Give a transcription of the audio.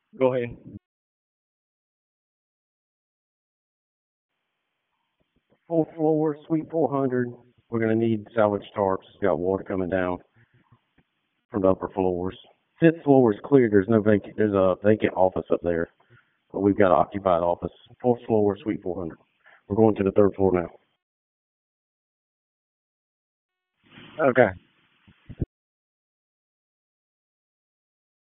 Go ahead. Fourth floor, suite 400. We're going to need salvage tarps. It's got water coming down from the upper floors. Fifth floor is cleared. There's no vacant. There's a vacant office up there, but we've got an occupied office. Fourth floor, suite 400. We're going to the third floor now. Okay.